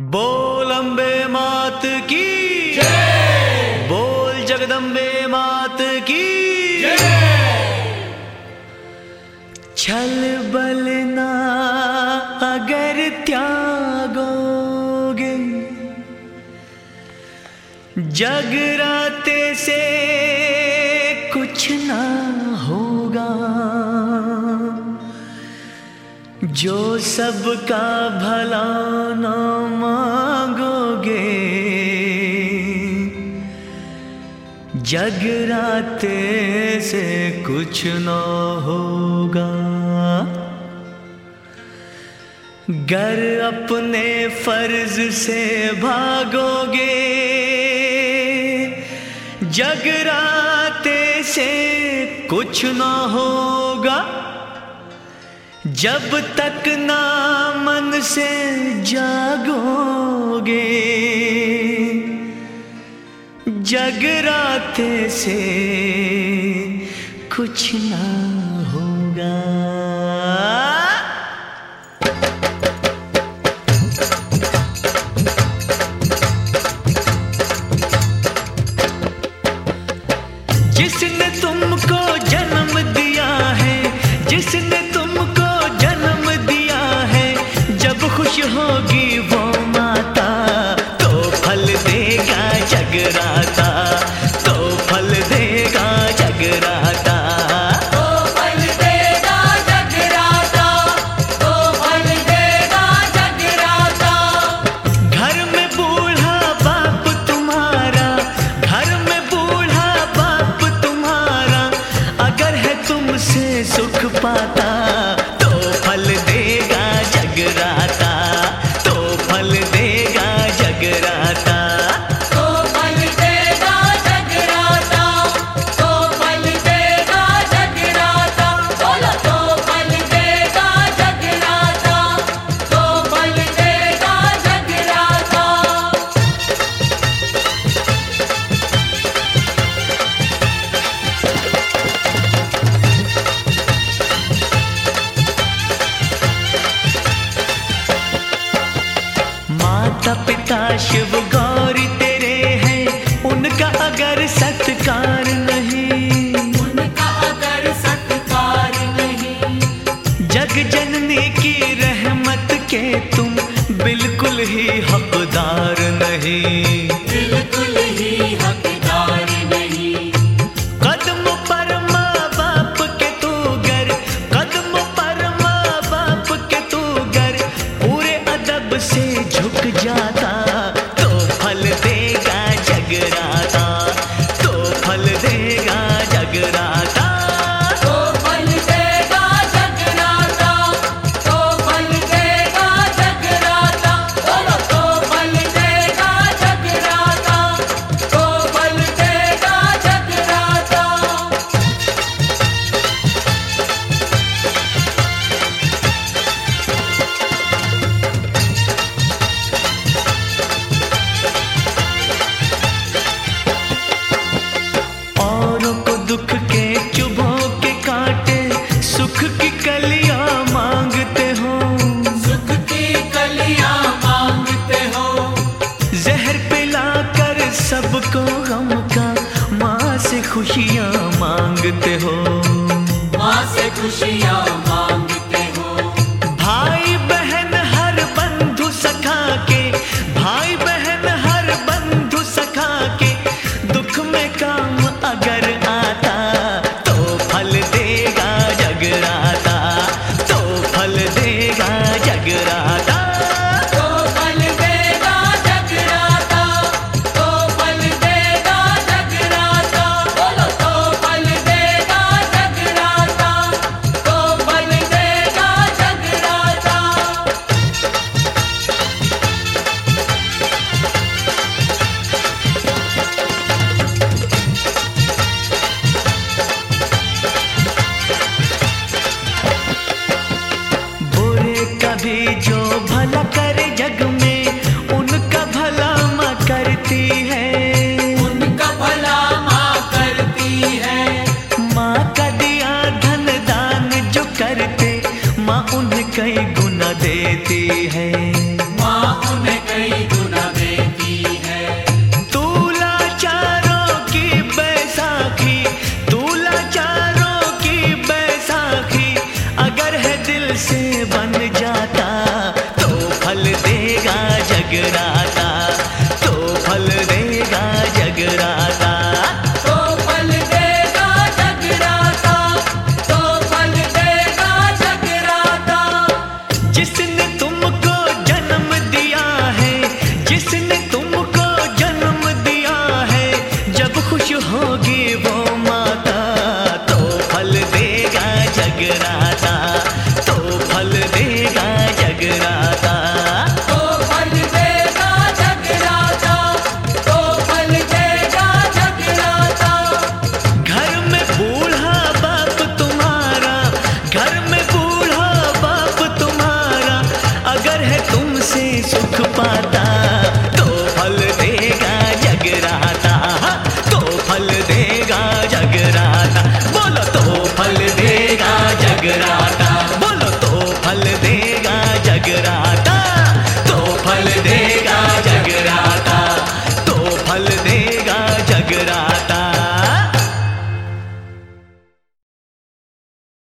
बोल अम्बे मात की जय, बोल जगदम्बे मात की जय। छल बल ना अगर त्यागोगे, जगराते से कुछ ना होगा। जो सबका भला न मांगोगे, जगराते से कुछ न होगा। गर अपने फर्ज से भागोगे, जगराते से कुछ न होगा। जब तक ना मन से जागोगे, जगराते से कुछ ना होगा। जिसने तुमको जन्म दिया है, जिसने तुमको जन्म दिया है, जब खुश होगी वो माता, तो फल देगा जगराता, तो फल देगा जगराता, तो फल देगा जगराता, तो फल देगा जगराता। घर में बूढ़ा बाप तुम्हारा, घर में बूढ़ा बाप तुम्हारा, अगर है तुमसे सुख पाता, तो फल देगा जगराता, तो फल देगा जगराता, तो फल देगा जगराता, तो फल देगा जगराता। बोलो तो फल देगा जगराता, तो फल देगा जगराता। माता पिता शिव गौरी तेरे हैं, उनका अगर सत्कार नहीं, उनका अगर सत्कार नहीं, जग जननी की रहमत के तुम बिल्कुल ही हकदार नहीं। बिल्कुल ही हकदार नहीं। कदम पर माँ बाप के तू गर, कदम पर माँ बाप के तू गर, पूरे अदब से झुक जाता, तो फल देगा जगराता, तो फल देगा जगराता, तो फल देगा जगराता, तो फल देगा जगराता। बोलो तो फल देगा जगराता, तो फल देगा जगराता। औरों को दुख के चुभों के कांटे, सुख की कलियां मांगते हो, सुख की कलियां मांगते हो, जहर पिलाकर सबको गम का माँ से खुशियां मांगते हो। माँ से खुशियां मांगते हो। भाई बहन हर बंधु सखा के, भाई बहन हर बंधु सखा के, दुख में काम अगर आता, तो फल देगा जगराता, तो फल देगा जगराता, तो फल देगा जगराता, तो फल देगा जगराता। बोलो तो फल देगा जगराता, तो फल देगा जगराता। बुरे कभी जो भला करे जग में, उनका भला माँ करती है, उनका भला माँ करती है। माँ का दिया धन दान जो करते, माँ उन्हें कई गुना देती है। माँ उन्हें कई जगराता, तो फल देगा जगराता। तो फल देगा जगराता, तो फल देगा जगराता। जिसने तुमको जन्म दिया है, जिसने तुमको जन्म दिया है, जब खुश होगी वो माता, तो फल देगा जगराता, तो फल देगा जगराता। तो फल देगा जगराता, तो फल देगा जगराता। घर में बूढ़ा बाप तुम्हारा, घर में बूढ़ा बाप तुम्हारा, अगर है तुमसे सुख पाता,